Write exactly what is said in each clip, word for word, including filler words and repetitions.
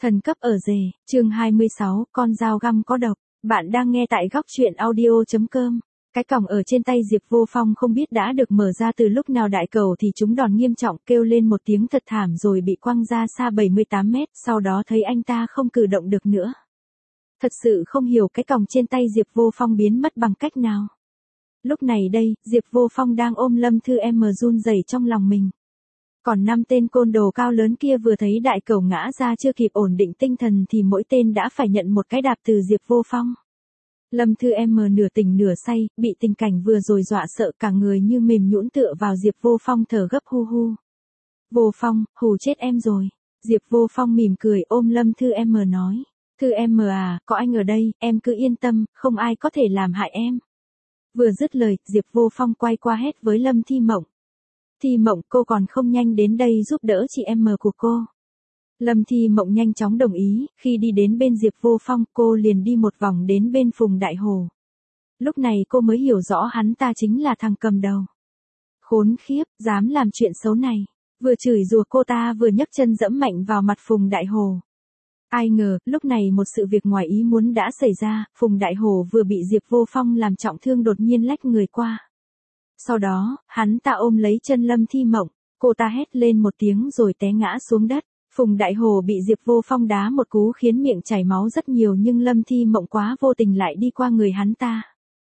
Thần cấp ở rể, chương hai mươi sáu, con dao găm có độc. Bạn đang nghe tại góc truyện audio chấm com. Cái còng ở trên tay Diệp Vô Phong không biết đã được mở ra từ lúc nào, đại cầu thì trúng đòn nghiêm trọng, kêu lên một tiếng thật thảm rồi bị quăng ra xa bảy mươi tám mét, sau đó thấy anh ta không cử động được nữa. Thật sự không hiểu cái còng trên tay Diệp Vô Phong biến mất bằng cách nào. Lúc này đây, Diệp Vô Phong đang ôm Lâm Thư Em run rẩy trong lòng mình. Còn năm tên côn đồ cao lớn kia vừa thấy đại cầu ngã ra chưa kịp ổn định tinh thần thì mỗi tên đã phải nhận một cái đạp từ Diệp Vô Phong. Lâm Thư Em nửa tỉnh nửa say, bị tình cảnh vừa rồi dọa sợ cả người như mềm nhũn tựa vào Diệp Vô Phong thở gấp hu hu. Vô Phong, hù chết em rồi. Diệp Vô Phong mỉm cười ôm Lâm Thư Em nói. Thư Em à, có anh ở đây, em cứ yên tâm, không ai có thể làm hại em. Vừa dứt lời, Diệp Vô Phong quay qua hét với Lâm Thi Mộng. Thi Mộng, cô còn không nhanh đến đây giúp đỡ chị em của cô. Lâm Thi Mộng nhanh chóng đồng ý, khi đi đến bên Diệp Vô Phong, cô liền đi một vòng đến bên Phùng Đại Hồ. Lúc này cô mới hiểu rõ hắn ta chính là thằng cầm đầu. Khốn khiếp, dám làm chuyện xấu này. Vừa chửi rủa cô ta vừa nhấc chân dẫm mạnh vào mặt Phùng Đại Hồ. Ai ngờ, lúc này một sự việc ngoài ý muốn đã xảy ra, Phùng Đại Hồ vừa bị Diệp Vô Phong làm trọng thương đột nhiên lách người qua. Sau đó, hắn ta ôm lấy chân Lâm Thi Mộng, cô ta hét lên một tiếng rồi té ngã xuống đất. Phùng Đại Hồ bị Diệp Vô Phong đá một cú khiến miệng chảy máu rất nhiều nhưng Lâm Thi Mộng quá vô tình lại đi qua người hắn ta.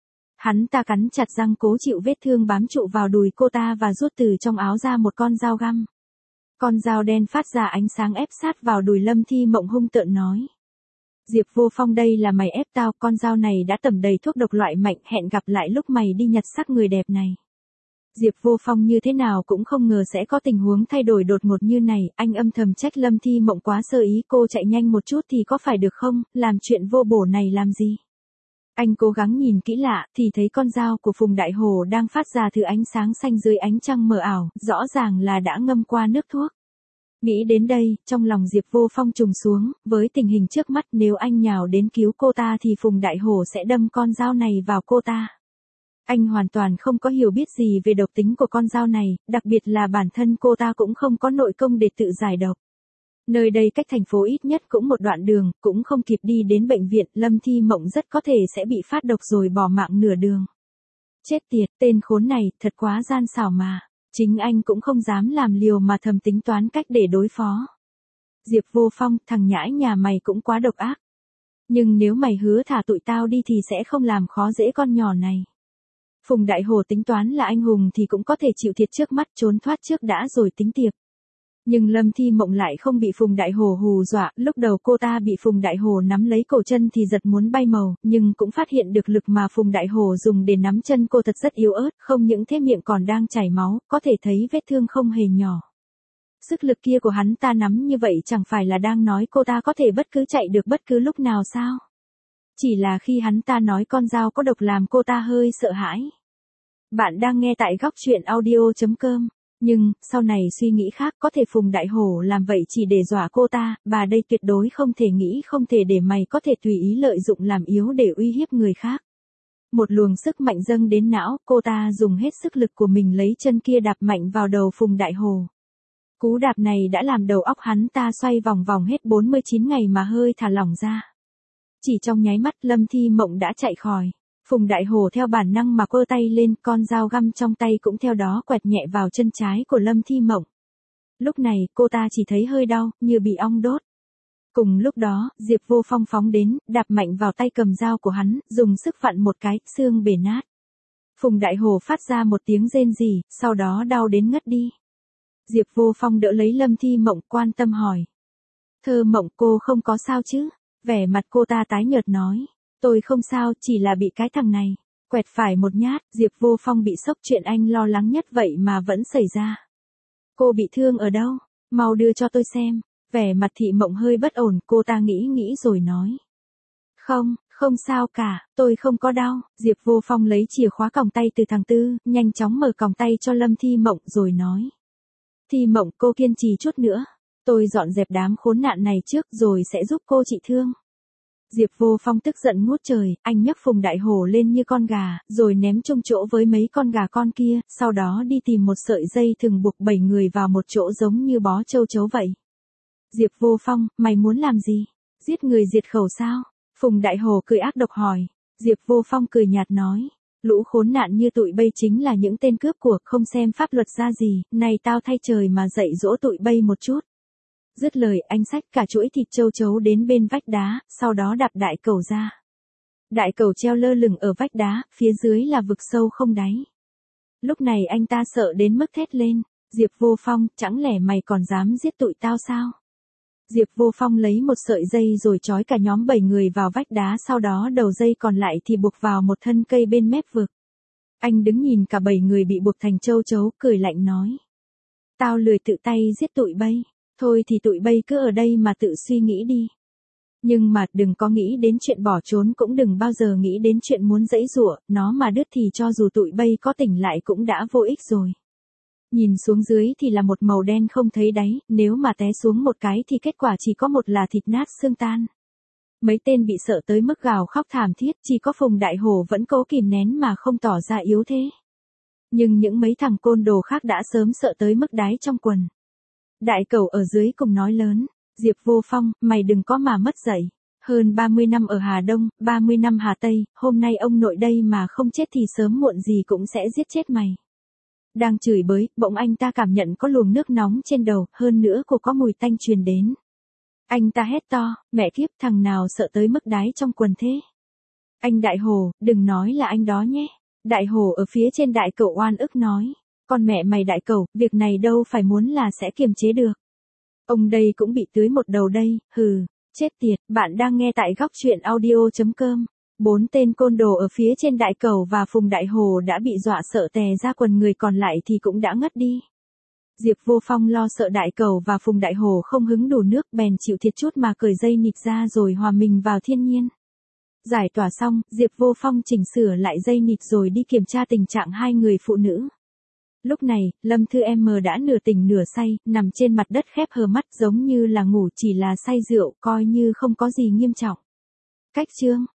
Hắn ta cắn chặt răng cố chịu vết thương bám trụ vào đùi cô ta và rút từ trong áo ra một con dao găm. Con dao đen phát ra ánh sáng ép sát vào đùi Lâm Thi Mộng hung tợn nói. Diệp Vô Phong, đây là mày ép tao, con dao này đã tẩm đầy thuốc độc loại mạnh, hẹn gặp lại lúc mày đi nhặt xác người đẹp này. Diệp Vô Phong như thế nào cũng không ngờ sẽ có tình huống thay đổi đột ngột như này, anh âm thầm trách Lâm Thi Mộng quá sơ ý, cô chạy nhanh một chút thì có phải được không, làm chuyện vô bổ này làm gì. Anh cố gắng nhìn kỹ lạ thì thấy con dao của Phùng Đại Hồ đang phát ra thứ ánh sáng xanh dưới ánh trăng mờ ảo, rõ ràng là đã ngâm qua nước thuốc. Nghĩ đến đây, trong lòng Diệp Vô Phong trùng xuống, với tình hình trước mắt nếu anh nhào đến cứu cô ta thì Phùng Đại Hồ sẽ đâm con dao này vào cô ta. Anh hoàn toàn không có hiểu biết gì về độc tính của con dao này, đặc biệt là bản thân cô ta cũng không có nội công để tự giải độc. Nơi đây cách thành phố ít nhất cũng một đoạn đường, cũng không kịp đi đến bệnh viện, Lâm Thi Mộng rất có thể sẽ bị phát độc rồi bỏ mạng nửa đường. Chết tiệt, tên khốn này, thật quá gian xảo mà. Chính anh cũng không dám làm liều mà thầm tính toán cách để đối phó. Diệp Vô Phong, thằng nhãi nhà mày cũng quá độc ác. Nhưng nếu mày hứa thả tụi tao đi thì sẽ không làm khó dễ con nhỏ này. Phùng Đại Hồ tính toán là anh hùng thì cũng có thể chịu thiệt trước mắt, trốn thoát trước đã rồi tính tiệp. Nhưng Lâm Thi Mộng lại không bị Phùng Đại Hồ hù dọa, lúc đầu cô ta bị Phùng Đại Hồ nắm lấy cổ chân thì giật muốn bay màu, nhưng cũng phát hiện được lực mà Phùng Đại Hồ dùng để nắm chân cô thật rất yếu ớt, không những thế miệng còn đang chảy máu, có thể thấy vết thương không hề nhỏ. Sức lực kia của hắn ta nắm như vậy chẳng phải là đang nói cô ta có thể bất cứ chạy được bất cứ lúc nào sao? Chỉ là khi hắn ta nói con dao có độc làm cô ta hơi sợ hãi. Bạn đang nghe tại góc truyện audio chấm com. Nhưng, sau này suy nghĩ khác, có thể Phùng Đại Hồ làm vậy chỉ để dọa cô ta, bà đây tuyệt đối không thể nghĩ không thể để mày có thể tùy ý lợi dụng làm yếu để uy hiếp người khác. Một luồng sức mạnh dâng đến não, cô ta dùng hết sức lực của mình lấy chân kia đạp mạnh vào đầu Phùng Đại Hồ. Cú đạp này đã làm đầu óc hắn ta xoay vòng vòng hết bốn mươi chín ngày mà hơi thả lỏng ra. Chỉ trong nháy mắt Lâm Thi Mộng đã chạy khỏi. Phùng Đại Hồ theo bản năng mà quơ tay lên, con dao găm trong tay cũng theo đó quẹt nhẹ vào chân trái của Lâm Thi Mộng. Lúc này, cô ta chỉ thấy hơi đau, như bị ong đốt. Cùng lúc đó, Diệp Vô Phong phóng đến, đạp mạnh vào tay cầm dao của hắn, dùng sức vặn một cái, xương bể nát. Phùng Đại Hồ phát ra một tiếng rên rỉ, sau đó đau đến ngất đi. Diệp Vô Phong đỡ lấy Lâm Thi Mộng, quan tâm hỏi. Thơ Mộng, cô không có sao chứ? Vẻ mặt cô ta tái nhợt nói. Tôi không sao, chỉ là bị cái thằng này quẹt phải một nhát. Diệp Vô Phong bị sốc, chuyện anh lo lắng nhất vậy mà vẫn xảy ra. Cô bị thương ở đâu? Mau đưa cho tôi xem. Vẻ mặt Thị Mộng hơi bất ổn, cô ta nghĩ nghĩ rồi nói. Không, không sao cả, tôi không có đau. Diệp Vô Phong lấy chìa khóa còng tay từ thằng Tư, nhanh chóng mở còng tay cho Lâm Thi Mộng rồi nói. Thi Mộng, cô kiên trì chút nữa. Tôi dọn dẹp đám khốn nạn này trước rồi sẽ giúp cô trị thương. Diệp Vô Phong tức giận ngút trời, anh nhấc Phùng Đại Hồ lên như con gà, rồi ném chung chỗ với mấy con gà con kia, sau đó đi tìm một sợi dây thừng buộc bảy người vào một chỗ giống như bó châu chấu vậy. Diệp Vô Phong, mày muốn làm gì? Giết người diệt khẩu sao? Phùng Đại Hồ cười ác độc hỏi. Diệp Vô Phong cười nhạt nói. Lũ khốn nạn như tụi bây chính là những tên cướp của, không xem pháp luật ra gì, này tao thay trời mà dạy dỗ tụi bây một chút. Dứt lời anh xách cả chuỗi thịt châu chấu đến bên vách đá, sau đó đạp đại cầu ra. Đại cầu treo lơ lửng ở vách đá, phía dưới là vực sâu không đáy. Lúc này anh ta sợ đến mức thét lên. Diệp Vô Phong, chẳng lẽ mày còn dám giết tụi tao sao? Diệp Vô Phong lấy một sợi dây rồi trói cả nhóm bảy người vào vách đá, sau đó đầu dây còn lại thì buộc vào một thân cây bên mép vực. Anh đứng nhìn cả bảy người bị buộc thành châu chấu, cười lạnh nói. Tao lười tự tay giết tụi bây, thôi thì tụi bây cứ ở đây mà tự suy nghĩ đi. Nhưng mà đừng có nghĩ đến chuyện bỏ trốn, cũng đừng bao giờ nghĩ đến chuyện muốn giãy giụa, nó mà đứt thì cho dù tụi bây có tỉnh lại cũng đã vô ích rồi. Nhìn xuống dưới thì là một màu đen không thấy đáy, nếu mà té xuống một cái thì kết quả chỉ có một là thịt nát xương tan. Mấy tên bị sợ tới mức gào khóc thảm thiết, chỉ có Phùng Đại Hồ vẫn cố kìm nén mà không tỏ ra yếu thế. Nhưng những mấy thằng côn đồ khác đã sớm sợ tới mức đái trong quần. Đại Cẩu ở dưới cùng nói lớn. Diệp Vô Phong, mày đừng có mà mất dạy. Hơn ba mươi năm ở Hà Đông, ba mươi năm Hà Tây, hôm nay ông nội đây mà không chết thì sớm muộn gì cũng sẽ giết chết mày. Đang chửi bới, bỗng anh ta cảm nhận có luồng nước nóng trên đầu, hơn nữa cô có mùi tanh truyền đến. Anh ta hét to, mẹ kiếp, thằng nào sợ tới mức đái trong quần thế? Anh Đại Hồ, đừng nói là anh đó nhé. Đại Hồ ở phía trên Đại Cẩu oan ức nói. Con mẹ mày Đại Cẩu, việc này đâu phải muốn là sẽ kiềm chế được. Ông đây cũng bị tưới một đầu đây, hừ, chết tiệt, bạn đang nghe tại góc truyện audio chấm com. Bốn tên côn đồ ở phía trên Đại Cẩu và Phùng Đại Hồ đã bị dọa sợ tè ra quần, người còn lại thì cũng đã ngất đi. Diệp Vô Phong lo sợ Đại Cẩu và Phùng Đại Hồ không hứng đủ nước, bèn chịu thiệt chút mà cởi dây nịt ra rồi hòa mình vào thiên nhiên. Giải tỏa xong, Diệp Vô Phong chỉnh sửa lại dây nịt rồi đi kiểm tra tình trạng hai người phụ nữ. Lúc này, Lâm Thư Em đã nửa tỉnh nửa say, nằm trên mặt đất khép hờ mắt giống như là ngủ, chỉ là say rượu, coi như không có gì nghiêm trọng. Cách chương